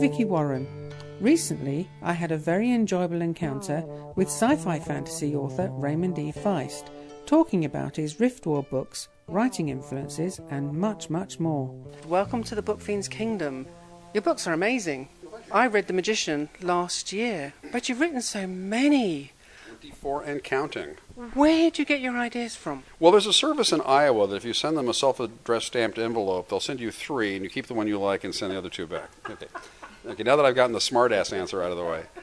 Vicky Warren. Recently, I had a very enjoyable encounter with sci-fi fantasy author Raymond E. Feist, talking about his Riftwar books, writing influences, and much, much more. Welcome to the Book Fiend's Kingdom. Your books are amazing. I read The Magician last year, but you've written so many. 24 and counting. Where do you get your ideas from? Well, there's a service in Iowa that if you send them a self-addressed stamped envelope, they'll send you 3, and you keep the one you like and send the other 2 back. Okay, now that I've gotten the smart-ass answer out of the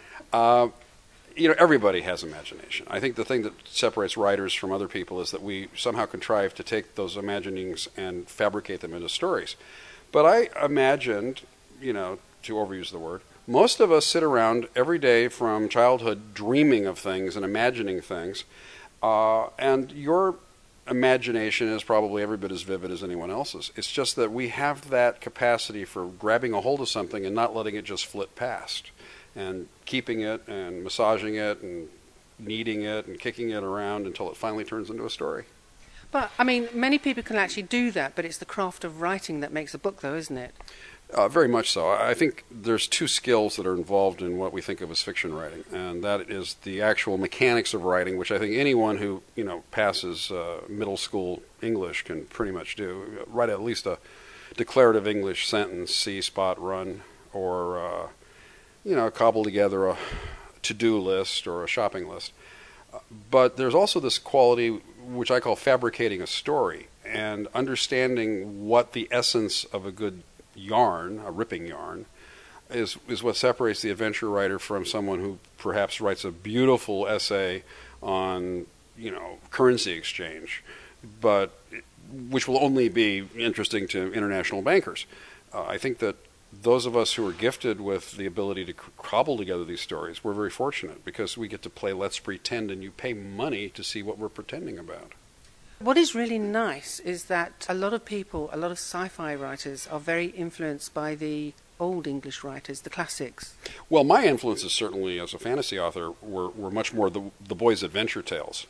way. Everybody has imagination. I think the thing that separates writers from other people is that we somehow contrive to take those imaginings and fabricate them into stories. But I imagined, to overuse the word, most of us sit around every day from childhood dreaming of things and imagining things, and your imagination is probably every bit as vivid as anyone else's. It's just that we have that capacity for grabbing a hold of something and not letting it just flit past, and keeping it and massaging it and kneading it and kicking it around until it finally turns into a story. But, many people can actually do that, but it's the craft of writing that makes a book, though, isn't it? Very much so. I think there's 2 skills that are involved in what we think of as fiction writing, and that is the actual mechanics of writing, which I think anyone who passes middle school English can pretty much do. Write at least a declarative English sentence, see, spot, run, or cobble together a to-do list or a shopping list. But there's also this quality which I call fabricating a story and understanding what the essence of a good yarn, a ripping yarn, is what separates the adventure writer from someone who perhaps writes a beautiful essay on, currency exchange, but which will only be interesting to international bankers. I think that those of us who are gifted with the ability to cobble together these stories, we're very fortunate because we get to play Let's Pretend, and you pay money to see what we're pretending about. What is really nice is that a lot of sci-fi writers are very influenced by the old English writers, the classics. Well, my influences certainly as a fantasy author were much more the boys' adventure tales.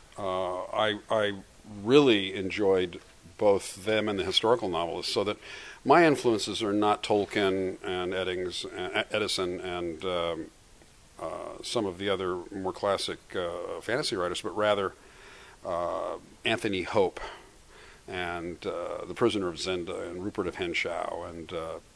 I really enjoyed both them and the historical novelists, so that my influences are not Tolkien and Edison and some of the other more classic fantasy writers, but rather Anthony Hope and The Prisoner of Zenda and Rupert of Henshau, and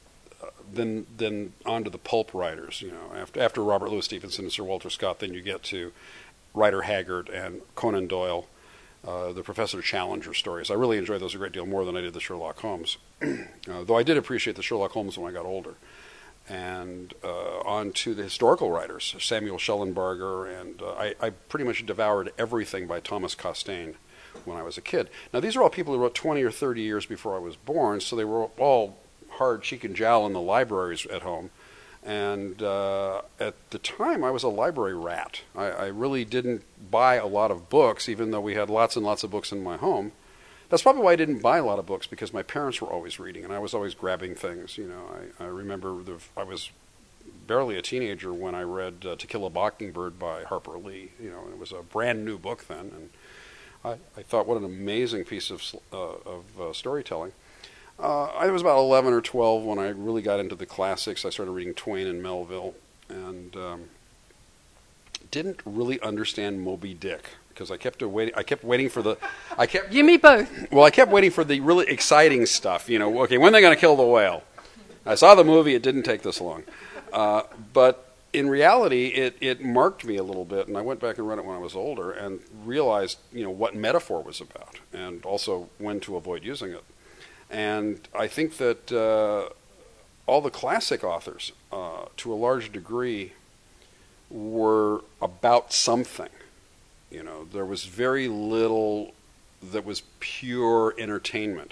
then on to the pulp writers. After Robert Louis Stevenson and Sir Walter Scott, then you get to Rider Haggard and Conan Doyle, the Professor Challenger stories. I really enjoyed those a great deal more than I did the Sherlock Holmes, though I did appreciate the Sherlock Holmes when I got older. And on to the historical writers, Samuel Schellenberger, and I pretty much devoured everything by Thomas Costain when I was a kid. Now, these are all people who wrote 20 or 30 years before I was born, so they were all hard cheek and jowl in the libraries at home. And at the time, I was a library rat. I really didn't buy a lot of books, even though we had lots and lots of books in my home. That's probably why I didn't buy a lot of books, because my parents were always reading, and I was always grabbing things. I remember I was barely a teenager when I read To Kill a Mockingbird by Harper Lee. It was a brand new book then, and I thought, what an amazing piece of storytelling. I was about 11 or 12 when I really got into the classics. I started reading Twain and Melville, and didn't really understand Moby Dick, because I kept waiting for the... You, me both. Well, I kept waiting for the really exciting stuff. Okay, when are they going to kill the whale? I saw the movie. It didn't take this long. But in reality, it marked me a little bit, and I went back and read it when I was older and realized, what metaphor was about, and also when to avoid using it. And I think that all the classic authors, to a large degree, were about something. There was very little that was pure entertainment.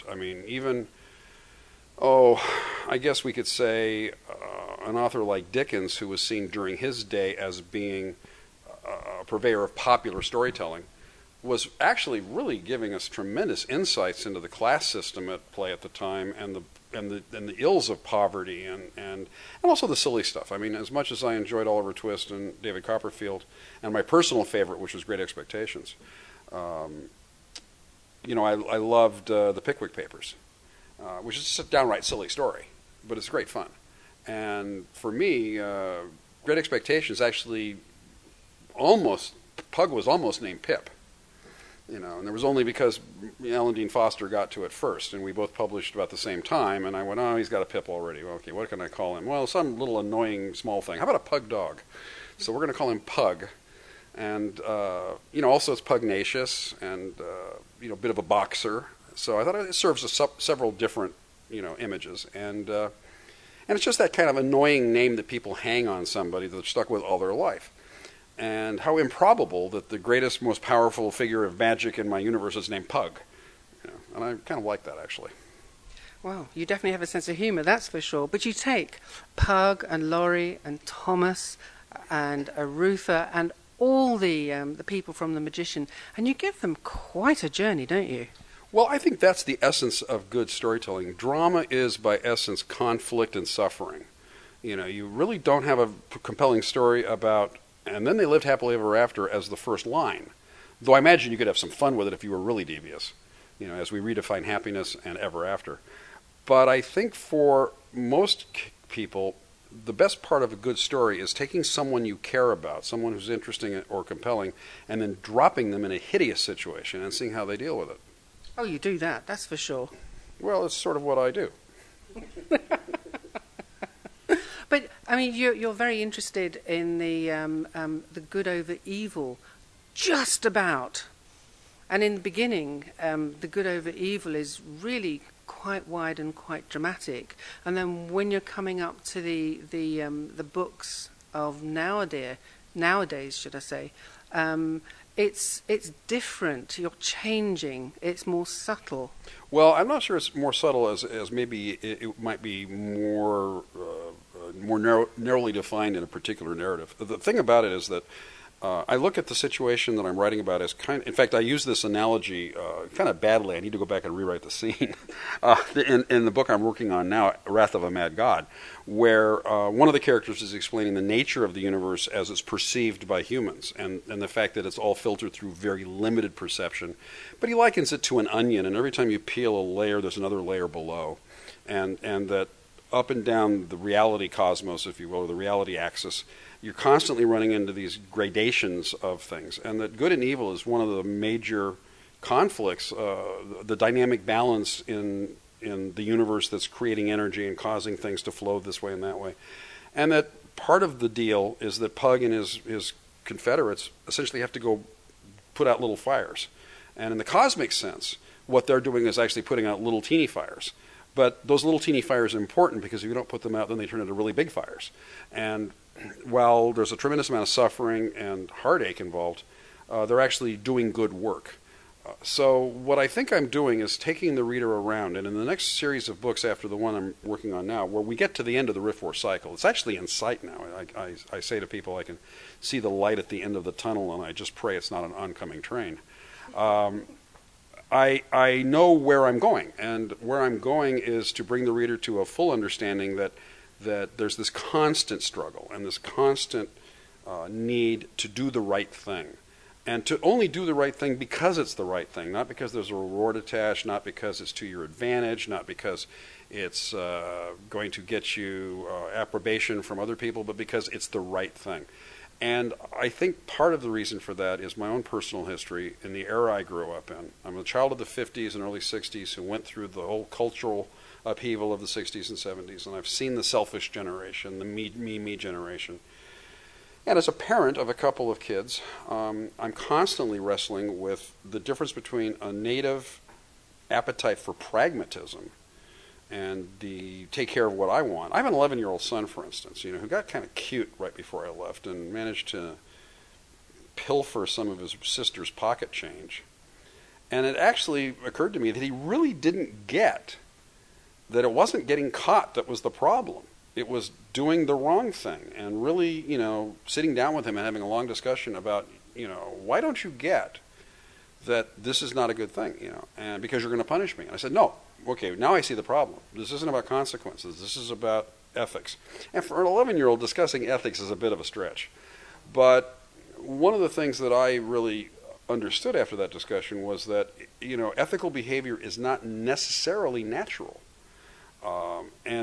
I guess we could say an author like Dickens, who was seen during his day as being a purveyor of popular storytelling, was actually really giving us tremendous insights into the class system at play at the time, and the ills of poverty, and also the silly stuff. As much as I enjoyed Oliver Twist and David Copperfield, and my personal favorite, which was Great Expectations, I loved the Pickwick Papers, which is just a downright silly story, but it's great fun. And for me, Great Expectations actually Pug was almost named Pip. And there was only because Alan Dean Foster got to it first, and we both published about the same time, and I went, oh, he's got a Pip already. Well, okay, what can I call him? Well, some little annoying small thing. How about a pug dog? So we're going to call him Pug. And, also it's pugnacious and, a bit of a boxer. So I thought it serves several different, images. And it's just that kind of annoying name that people hang on somebody that they're stuck with all their life. And how improbable that the greatest, most powerful figure of magic in my universe is named Pug. And I kind of like that, actually. Well, you definitely have a sense of humour, that's for sure. But you take Pug and Laurie and Thomas and Arutha and all the people from The Magician, and you give them quite a journey, don't you? Well, I think that's the essence of good storytelling. Drama is, by essence, conflict and suffering. You really don't have a compelling story about, and then they lived happily ever after as the first line. Though I imagine you could have some fun with it if you were really devious, as we redefine happiness and ever after. But I think for most people, the best part of a good story is taking someone you care about, someone who's interesting or compelling, and then dropping them in a hideous situation and seeing how they deal with it. Oh, you do that, that's for sure. Well, it's sort of what I do. But I mean, you're very interested in the good over evil, just about. And in the beginning, the good over evil is really quite wide and quite dramatic. And then when you're coming up to the books of nowadays, should I say, it's different. You're changing. It's more subtle. Well, I'm not sure it's more subtle as maybe it might be more narrowly defined in a particular narrative. The thing about it is that I look at the situation that I'm writing about as in fact, I use this analogy kind of badly. I need to go back and rewrite the scene. In the book I'm working on now, Wrath of a Mad God, where one of the characters is explaining the nature of the universe as it's perceived by humans, and the fact that it's all filtered through very limited perception. But he likens it to an onion, and every time you peel a layer, there's another layer below. And that up and down the reality cosmos, if you will, or the reality axis, you're constantly running into these gradations of things, and that good and evil is one of the major conflicts, the dynamic balance in the universe that's creating energy and causing things to flow this way and that way. And that part of the deal is that Pug and his confederates essentially have to go put out little fires. And in the cosmic sense, what they're doing is actually putting out little teeny fires. But those little teeny fires are important because if you don't put them out, then they turn into really big fires. And while there's a tremendous amount of suffering and heartache involved, they're actually doing good work. So what I think I'm doing is taking the reader around, and in the next series of books after the one I'm working on now, where we get to the end of the Rift War cycle, it's actually in sight now. I say to people I can see the light at the end of the tunnel, and I just pray it's not an oncoming train. I know where I'm going, and where I'm going is to bring the reader to a full understanding that there's this constant struggle and this constant need to do the right thing. And to only do the right thing because it's the right thing, not because there's a reward attached, not because it's to your advantage, not because it's going to get you approbation from other people, but because it's the right thing. And I think part of the reason for that is my own personal history in the era I grew up in. I'm a child of the 50s and early 60s who went through the whole cultural upheaval of the 60s and 70s, and I've seen the selfish generation, the me generation. And as a parent of a couple of kids, I'm constantly wrestling with the difference between a native appetite for pragmatism and the take care of what I want. I have an 11-year-old son, for instance, who got kind of cute right before I left and managed to pilfer some of his sister's pocket change. And it actually occurred to me that he really didn't get that it wasn't getting caught that was the problem. It was doing the wrong thing, and really, sitting down with him and having a long discussion about, why don't you get that this is not a good thing, and because you're going to punish me. And I said, no, okay, now I see the problem. This isn't about consequences. This is about ethics. And for an 11-year-old, discussing ethics is a bit of a stretch. But one of the things that I really understood after that discussion was that, ethical behavior is not necessarily natural. And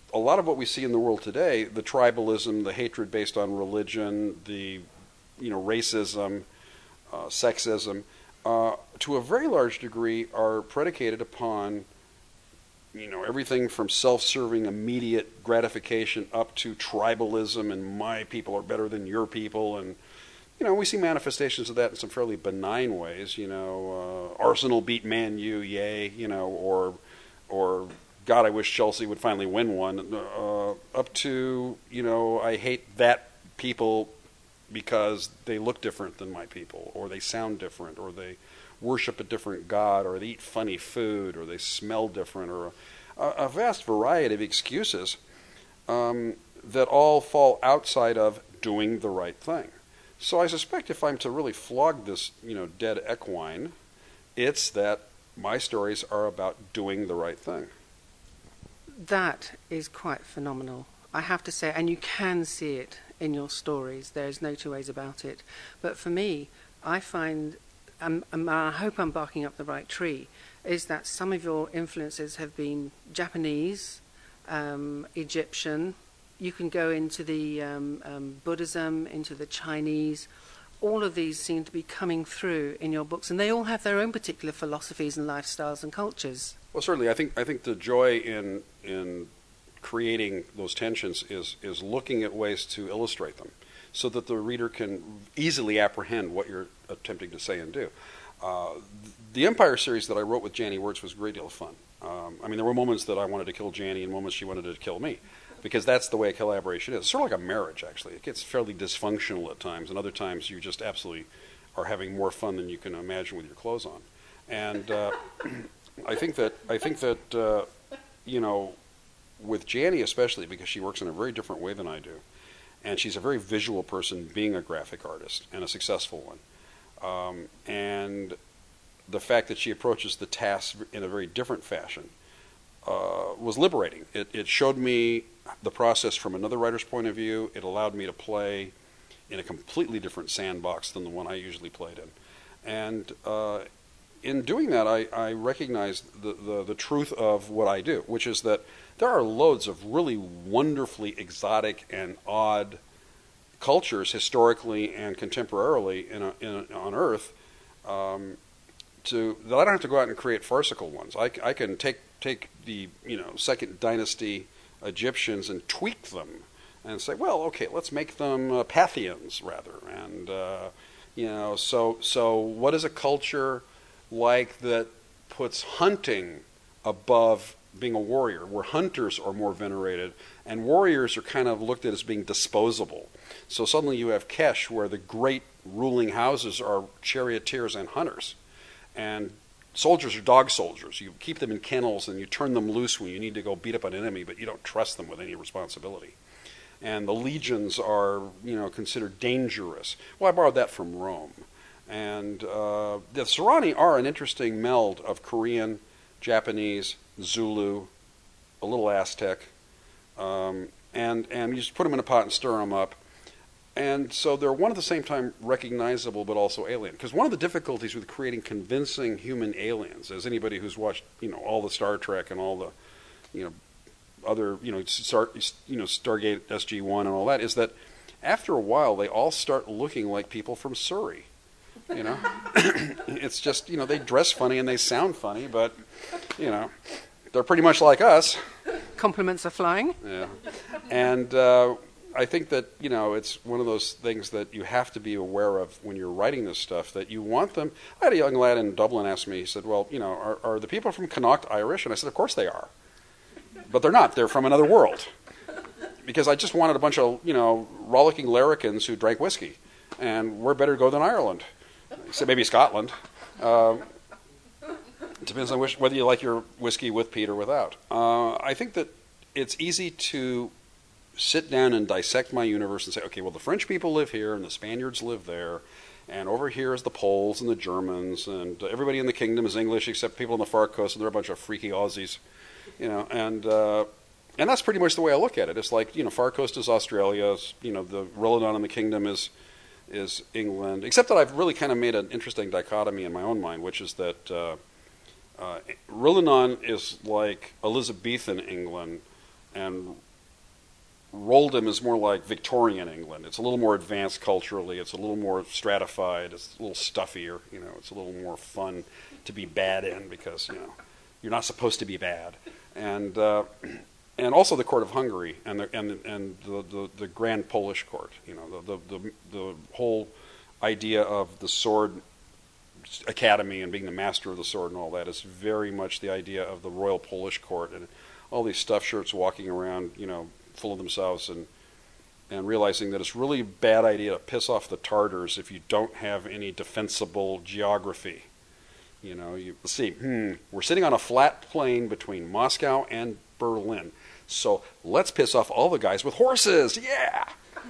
a lot of what we see in the world today, the tribalism, the hatred based on religion, the racism, sexism, to a very large degree are predicated upon everything from self-serving immediate gratification up to tribalism and my people are better than your people. And we see manifestations of that in some fairly benign ways. Arsenal beat Man U, yay, or God, I wish Chelsea would finally win one, up to, I hate that people because they look different than my people, or they sound different, or they worship a different god, or they eat funny food, or they smell different, or a vast variety of excuses that all fall outside of doing the right thing. So I suspect if I'm to really flog this, dead equine, it's that my stories are about doing the right thing. That is quite phenomenal, I have to say, and you can see it in your stories. There's no two ways about it. But for me, I find, I hope I'm barking up the right tree, is that some of your influences have been Japanese, Egyptian. You can go into the Buddhism, into the Chinese. All of these seem to be coming through in your books, and they all have their own particular philosophies and lifestyles and cultures. Well, certainly, I think the joy in creating those tensions is looking at ways to illustrate them, so that the reader can easily apprehend what you're attempting to say and do. The Empire series that I wrote with Janie Wirtz was a great deal of fun. There were moments that I wanted to kill Janie and moments she wanted to kill me, because that's the way a collaboration is. It's sort of like a marriage, actually. It gets fairly dysfunctional at times, and other times you just absolutely are having more fun than you can imagine with your clothes on. And I think that with Janie especially, because she works in a very different way than I do, and she's a very visual person, being a graphic artist and a successful one, and the fact that she approaches the task in a very different fashion was liberating. It showed me the process from another writer's point of view. It allowed me to play in a completely different sandbox than the one I usually played in. And in doing that, I recognized the truth of what I do, which is that there are loads of really wonderfully exotic and odd cultures, historically and contemporarily, on Earth, that I don't have to go out and create farcical ones. I can take the Second Dynasty Egyptians and tweak them and say, well, okay, let's make them Parthians rather. And so what is a culture like that puts hunting above being a warrior, where hunters are more venerated and warriors are kind of looked at as being disposable? So suddenly you have Kesh, where the great ruling houses are charioteers and hunters, and soldiers are dog soldiers. You keep them in kennels and you turn them loose when you need to go beat up an enemy, but you don't trust them with any responsibility. And the legions are, considered dangerous. Well, I borrowed that from Rome. And the Sorani are an interesting meld of Korean, Japanese, Zulu, a little Aztec, and you just put them in a pot and stir them up. And so they're one at the same time recognizable but also alien. Because one of the difficulties with creating convincing human aliens, as anybody who's watched, all the Star Trek and all the, other, Stargate SG-1 and all that, is that after a while they all start looking like people from Surrey. It's just, they dress funny and they sound funny, but, they're pretty much like us. Compliments are flying. Yeah. And I think that, it's one of those things that you have to be aware of when you're writing this stuff, that you want them. I had a young lad in Dublin ask me, he said, well, are the people from Connacht Irish? And I said, of course they are. But they're not. They're from another world. Because I just wanted a bunch of, rollicking larrikins who drank whiskey. And where better to go than Ireland? He said, maybe Scotland. It depends on whether you like your whiskey with peat or without. I think that it's easy to sit down and dissect my universe and say, okay, well, the French people live here and the Spaniards live there, and over here is the Poles and the Germans, and everybody in the kingdom is English except people on the far coast, and they're a bunch of freaky Aussies, and that's pretty much the way I look at it. It's like, far coast is Australia, the Rillinon in the kingdom is England, except that I've really kind of made an interesting dichotomy in my own mind, which is that Rillinon is like Elizabethan England, and Roldham is more like Victorian England. It's a little more advanced culturally. It's a little more stratified. It's a little stuffier. It's a little more fun to be bad in because you're not supposed to be bad. And also the court of Hungary and the Grand Polish Court. The whole idea of the sword academy and being the master of the sword and all that is very much the idea of the Royal Polish Court, and all these stuffed shirts walking around, full of themselves, and realizing that it's really a bad idea to piss off the Tartars if you don't have any defensible geography. Let's see, we're sitting on a flat plain between Moscow and Berlin, so let's piss off all the guys with horses. Yeah,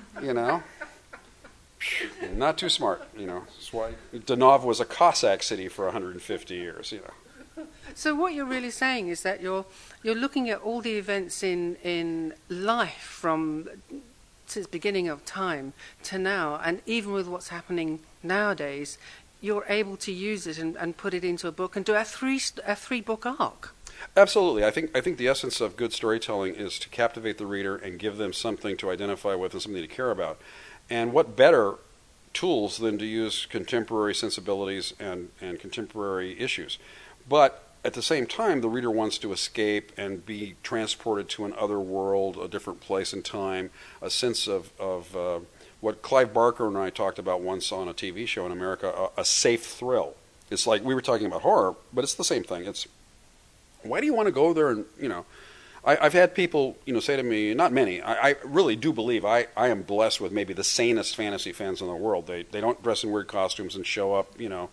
not too smart. That's why Donov was a Cossack city for 150 years. So what you're really saying is that you're looking at all the events in life from since beginning of time to now, and even with what's happening nowadays, you're able to use it and put it into a book and do a three book arc. Absolutely. I think the essence of good storytelling is to captivate the reader and give them something to identify with and something to care about. And what better tools than to use contemporary sensibilities and contemporary issues. But at the same time, the reader wants to escape and be transported to another world, a different place and time, a sense of what Clive Barker and I talked about once on a TV show in America, a safe thrill. It's like we were talking about horror, but it's the same thing. It's why do you want to go there and, I've had people, say to me, not many, I really do believe I am blessed with maybe the sanest fantasy fans in the world. They don't dress in weird costumes and show up,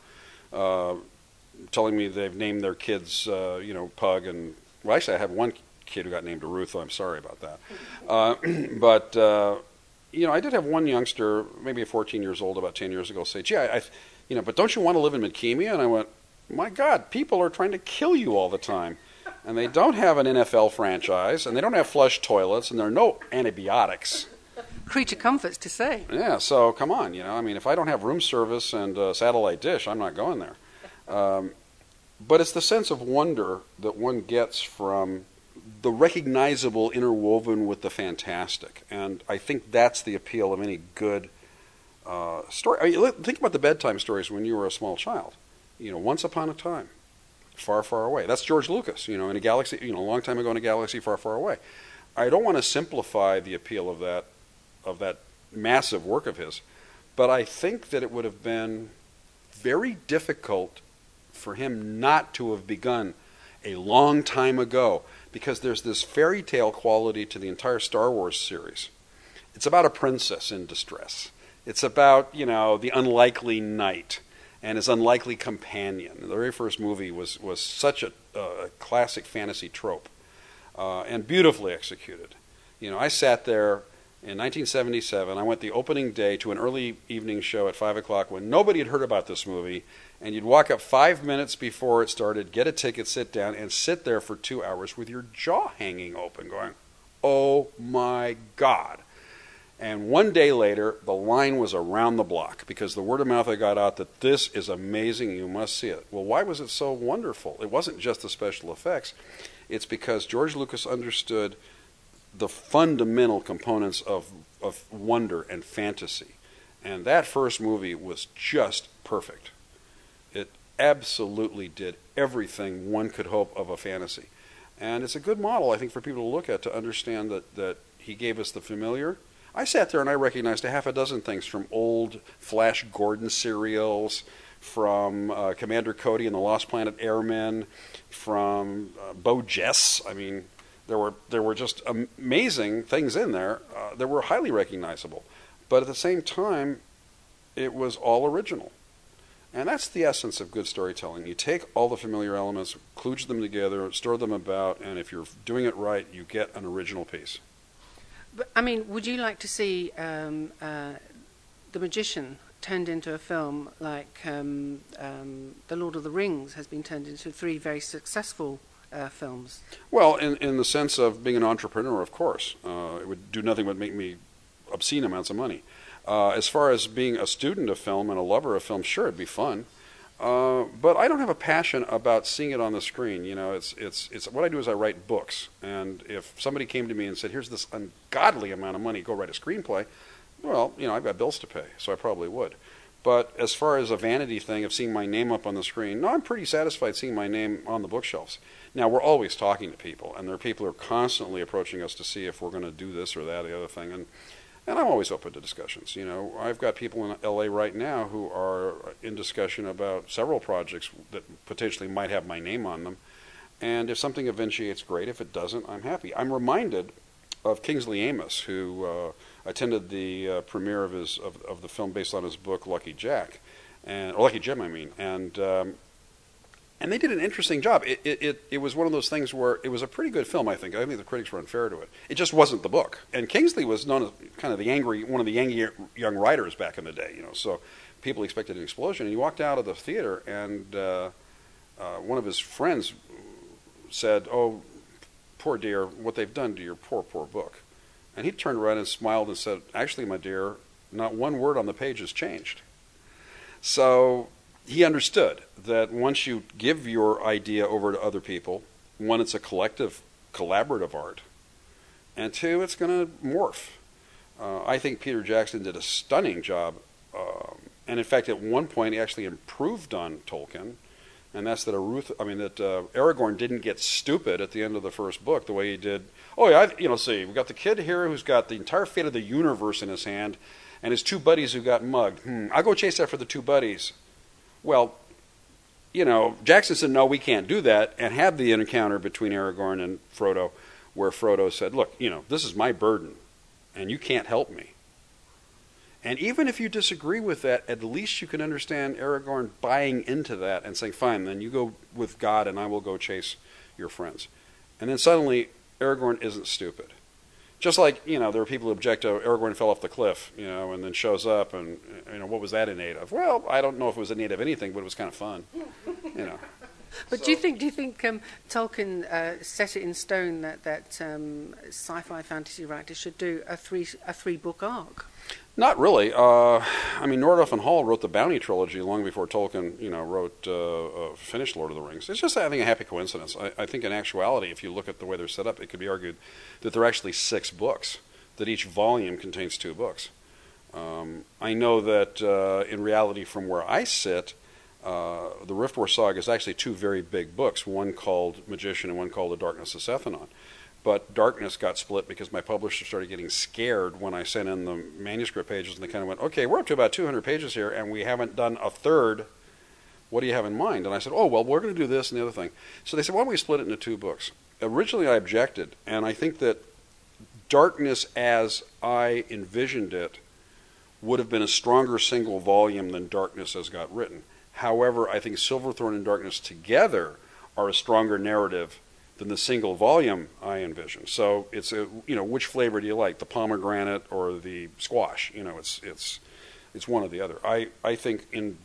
telling me they've named their kids, Pug. And, well, actually, I have one kid who got named Ruth. I'm sorry about that. But I did have one youngster, maybe 14 years old, about 10 years ago, say, gee, but don't you want to live in Machemia? And I went, my God, people are trying to kill you all the time. And they don't have an NFL franchise, and they don't have flush toilets, and there are no antibiotics. Creature comforts to say. Yeah, so come on, if I don't have room service and a satellite dish, I'm not going there. But it's the sense of wonder that one gets from the recognizable interwoven with the fantastic. And I think that's the appeal of any good story. Think about the bedtime stories when you were a small child. Once upon a time. Far, far away. That's George Lucas, in a galaxy, a long time ago in a galaxy far, far away. I don't want to simplify the appeal of that massive work of his, but I think that it would have been very difficult for him not to have begun a long time ago, because there's this fairy tale quality to the entire Star Wars series. It's about a princess in distress. It's about, the unlikely knight and his unlikely companion. The very first movie was such a classic fantasy trope, and beautifully executed. I sat there in 1977. I went the opening day to an early evening show at 5 o'clock when nobody had heard about this movie, and you'd walk up 5 minutes before it started, get a ticket, sit down, and sit there for 2 hours with your jaw hanging open going, oh my God. And one day later, the line was around the block because the word of mouth I got out that this is amazing, you must see it. Well, why was it so wonderful? It wasn't just the special effects. It's because George Lucas understood the fundamental components of wonder and fantasy. And that first movie was just perfect. It absolutely did everything one could hope of a fantasy. And it's a good model, I think, for people to look at to understand that he gave us the familiar. I sat there and I recognized a half a dozen things from old Flash Gordon serials, from Commander Cody and the Lost Planet Airmen, from Bo Jess. I mean, there were just amazing things in there that were highly recognizable. But at the same time, it was all original. And that's the essence of good storytelling. You take all the familiar elements, kludge them together, stir them about, and if you're doing it right, you get an original piece. But, I mean, would you like to see The Magician turned into a film like The Lord of the Rings has been turned into 3 very successful films? Well, in the sense of being an entrepreneur, of course. It would do nothing but make me obscene amounts of money. As far as being a student of film and a lover of film, sure, it'd be fun. But I don't have a passion about seeing it on the screen. You know, it's what I do is I write books, and if somebody came to me and said, "Here's this ungodly amount of money, go write a screenplay," well, you know, I've got bills to pay, so I probably would. But as far as a vanity thing of seeing my name up on the screen, no, I'm pretty satisfied seeing my name on the bookshelves. Now, we're always talking to people, and there are people who are constantly approaching us to see if we're going to do this or that or the other thing, and I'm always open to discussions. You know, I've got people in LA right now who are in discussion about several projects that potentially might have my name on them. And if something eventuates, great. If it doesn't, I'm happy. I'm reminded of Kingsley Amis, who attended the premiere of the film based on his book Lucky Jack, or Lucky Jim, I mean, and they did an interesting job. It was one of those things where it was a pretty good film, I think. I think the critics were unfair to it. It just wasn't the book. And Kingsley was known as kind of one of the angry young writers back in the day, you know. So people expected an explosion. And he walked out of the theater, and one of his friends said, "Oh, poor dear, what they've done to your poor, poor book." And he turned around and smiled and said, "Actually, my dear, not one word on the page has changed." So he understood that once you give your idea over to other people, one, it's a collaborative art, and two, it's going to morph. I think Peter Jackson did a stunning job, and in fact, at one point, he actually improved on Tolkien, and that's that Aragorn didn't get stupid at the end of the first book the way he did. Oh yeah, see, we've got the kid here who's got the entire fate of the universe in his hand, and his two buddies who got mugged. I'll go chase after the two buddies. Well, you know, Jackson said, no, we can't do that, and had the encounter between Aragorn and Frodo, where Frodo said, look, you know, this is my burden, and you can't help me. And even if you disagree with that, at least you can understand Aragorn buying into that and saying, fine, then you go with God, and I will go chase your friends. And then suddenly, Aragorn isn't stupid. Just like, you know, there are people who object to Aragorn fell off the cliff, you know, and then shows up, and, you know, what was that innate of? Well, I don't know if it was innate of anything, but it was kind of fun, you know. But do you think Tolkien set it in stone that sci-fi fantasy writers should do a three book arc? Not really. I mean, Nordhoff and Hall wrote the Bounty trilogy long before Tolkien, you know, finished Lord of the Rings. It's just, I think, a happy coincidence. I think in actuality, if you look at the way they're set up, it could be argued that there are actually 6 books, that each volume contains 2 books. I know that in reality, from where I sit, the Riftwar Saga is actually 2 very big books, one called Magician and one called The Darkness of Sethanon. But Darkness got split because my publisher started getting scared when I sent in the manuscript pages, and they kind of went, okay, we're up to about 200 pages here, and we haven't done a third. What do you have in mind? And I said, oh, well, we're going to do this and the other thing. So they said, why don't we split it into 2 books? Originally, I objected, and I think that Darkness, as I envisioned it, would have been a stronger single volume than Darkness as got written. However, I think Silverthorn and Darkness together are a stronger narrative than the single volume I envision. So it's which flavor do you like, the pomegranate or the squash? You know, it's one or the other. I think in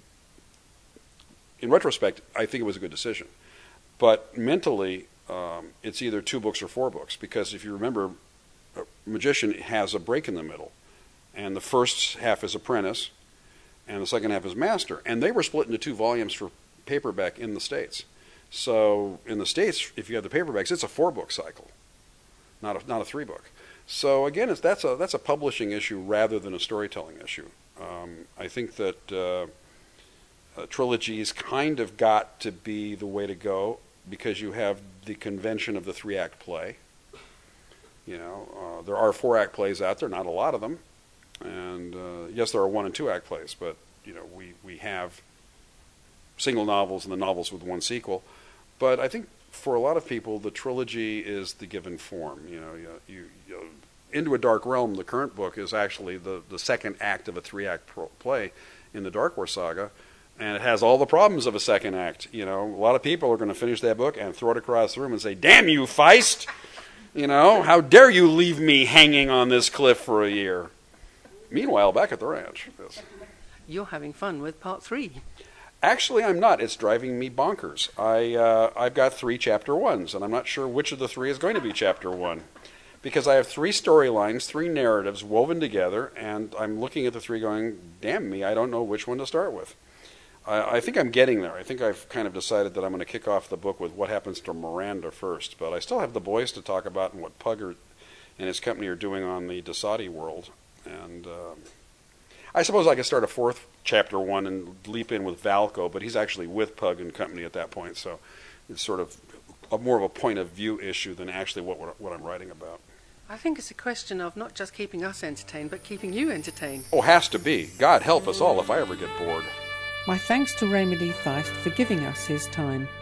retrospect, I think it was a good decision, but mentally, it's either 2 books or 4 books, because if you remember, Magician has a break in the middle, and the first half is Apprentice, and the second half is Master, and they were split into 2 volumes for paperback in the States. So in the States, if you have the paperbacks, it's a 4-book cycle, not a 3-book. So again, that's a publishing issue rather than a storytelling issue. I think that trilogies kind of got to be the way to go because you have the convention of the 3-act play. You know, there are 4-act plays out there, not a lot of them, and yes, there are 1- and 2-act plays, but you know, we have single novels and the novels with 1 sequel. But I think for a lot of people, the trilogy is the given form. You know, you Into a Dark Realm, the current book, is actually the second act of a 3-act play in the Dark War saga, and it has all the problems of a second act. You know, a lot of people are going to finish that book and throw it across the room and say, "Damn you, Feist! You know, how dare you leave me hanging on this cliff for a year?" Meanwhile, back at the ranch, you're having fun with part 3. Actually, I'm not. It's driving me bonkers. I've got 3 chapter 1s, and I'm not sure which of the 3 is going to be chapter 1. Because I have 3 storylines, 3 narratives woven together, and I'm looking at the 3 going, damn me, I don't know which one to start with. I think I'm getting there. I think I've kind of decided that I'm going to kick off the book with what happens to Miranda first, but I still have the boys to talk about and what Pug and his company are doing on the Dasati world. And I suppose I could start a fourth chapter one and leap in with Valco, but he's actually with Pug and company at that point, so it's sort of more of a point of view issue than actually what I'm writing about. I think it's a question of not just keeping us entertained, but keeping you entertained. Oh, has to be. God help us all if I ever get bored. My thanks to Raymond E. Feist for giving us his time.